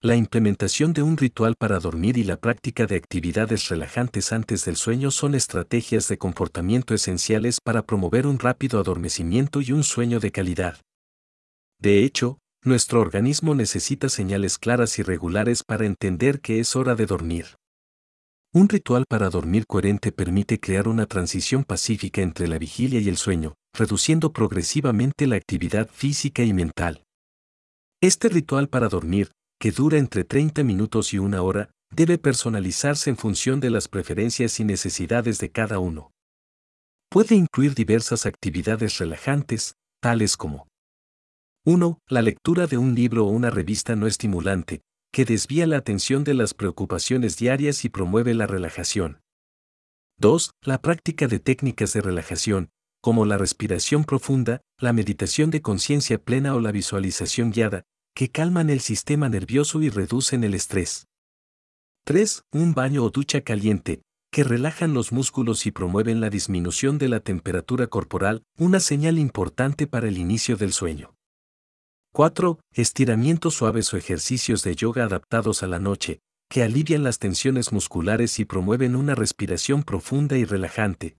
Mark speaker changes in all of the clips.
Speaker 1: La implementación de un ritual para dormir y la práctica de actividades relajantes antes del sueño son estrategias de comportamiento esenciales para promover un rápido adormecimiento y un sueño de calidad. De hecho, nuestro organismo necesita señales claras y regulares para entender que es hora de dormir. Un ritual para dormir coherente permite crear una transición pacífica entre la vigilia y el sueño, reduciendo progresivamente la actividad física y mental. Este ritual para dormir, que dura entre 30 minutos y una hora, debe personalizarse en función de las preferencias y necesidades de cada uno. Puede incluir diversas actividades relajantes, tales como 1. La lectura de un libro o una revista no estimulante, que desvía la atención de las preocupaciones diarias y promueve la relajación. 2. La práctica de técnicas de relajación, como la respiración profunda, la meditación de conciencia plena o la visualización guiada, que calman el sistema nervioso y reducen el estrés. 3. Un baño o ducha caliente, que relajan los músculos y promueven la disminución de la temperatura corporal, una señal importante para el inicio del sueño. 4. Estiramientos suaves o ejercicios de yoga adaptados a la noche, que alivian las tensiones musculares y promueven una respiración profunda y relajante.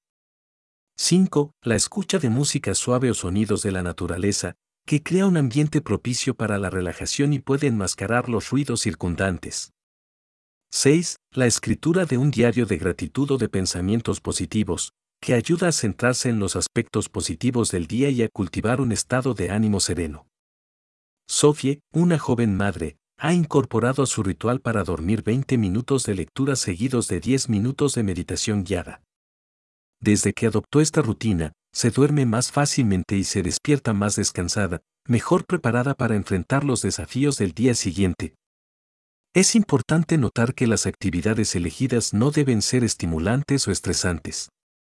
Speaker 1: 5. La escucha de música suave o sonidos de la naturaleza, que crea un ambiente propicio para la relajación y puede enmascarar los ruidos circundantes. 6. La escritura de un diario de gratitud o de pensamientos positivos, que ayuda a centrarse en los aspectos positivos del día y a cultivar un estado de ánimo sereno. Sophie, una joven madre, ha incorporado a su ritual para dormir 20 minutos de lectura seguidos de 10 minutos de meditación guiada. Desde que adoptó esta rutina, se duerme más fácilmente y se despierta más descansada, mejor preparada para enfrentar los desafíos del día siguiente. Es importante notar que las actividades elegidas no deben ser estimulantes o estresantes.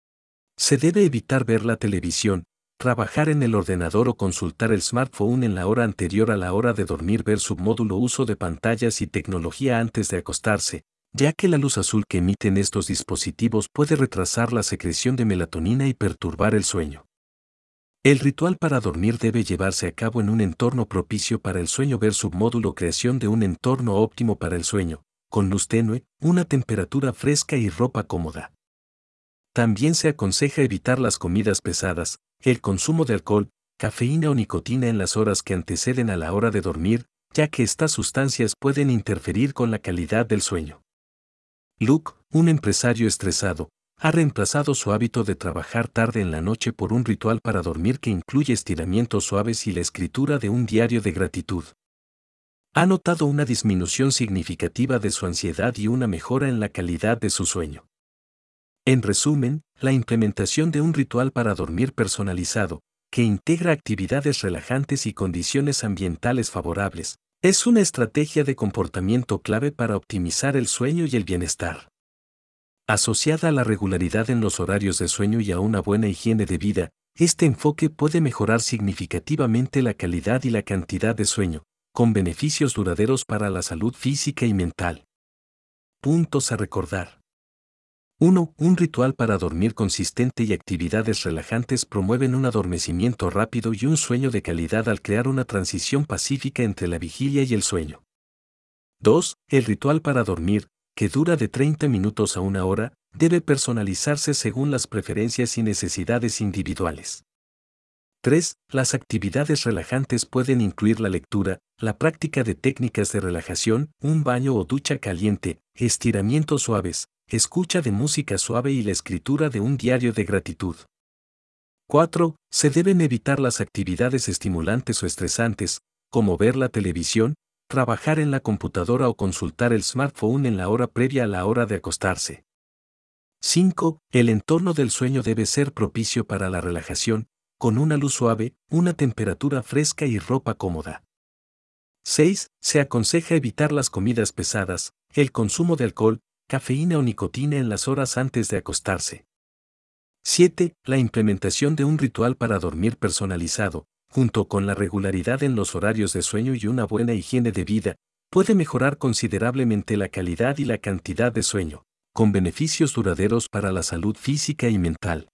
Speaker 1: Se debe evitar ver la televisión, trabajar en el ordenador o consultar el smartphone en la hora anterior a la hora de dormir, ver submódulo uso de pantallas y tecnología antes de acostarse, ya que la luz azul que emiten estos dispositivos puede retrasar la secreción de melatonina y perturbar el sueño. El ritual para dormir debe llevarse a cabo en un entorno propicio para el sueño, ver submódulo creación de un entorno óptimo para el sueño, con luz tenue, una temperatura fresca y ropa cómoda. También se aconseja evitar las comidas pesadas, el consumo de alcohol, cafeína o nicotina en las horas que anteceden a la hora de dormir, ya que estas sustancias pueden interferir con la calidad del sueño. Luke, un empresario estresado, ha reemplazado su hábito de trabajar tarde en la noche por un ritual para dormir que incluye estiramientos suaves y la escritura de un diario de gratitud. Ha notado una disminución significativa de su ansiedad y una mejora en la calidad de su sueño. En resumen, la implementación de un ritual para dormir personalizado, que integra actividades relajantes y condiciones ambientales favorables, es una estrategia de comportamiento clave para optimizar el sueño y el bienestar. Asociada a la regularidad en los horarios de sueño y a una buena higiene de vida, este enfoque puede mejorar significativamente la calidad y la cantidad de sueño, con beneficios duraderos para la salud física y mental. Puntos a recordar. 1. Un ritual para dormir consistente y actividades relajantes promueven un adormecimiento rápido y un sueño de calidad al crear una transición pacífica entre la vigilia y el sueño. 2. El ritual para dormir, que dura de 30 minutos a una hora, debe personalizarse según las preferencias y necesidades individuales. 3. Las actividades relajantes pueden incluir la lectura, la práctica de técnicas de relajación, un baño o ducha caliente, estiramientos suaves, escucha de música suave y la escritura de un diario de gratitud. 4. Se deben evitar las actividades estimulantes o estresantes, como ver la televisión, trabajar en la computadora o consultar el smartphone en la hora previa a la hora de acostarse. 5. El entorno del sueño debe ser propicio para la relajación, con una luz suave, una temperatura fresca y ropa cómoda. 6. Se aconseja evitar las comidas pesadas, el consumo de alcohol, cafeína o nicotina en las horas antes de acostarse. 7. La implementación de un ritual para dormir personalizado, junto con la regularidad en los horarios de sueño y una buena higiene de vida, puede mejorar considerablemente la calidad y la cantidad de sueño, con beneficios duraderos para la salud física y mental.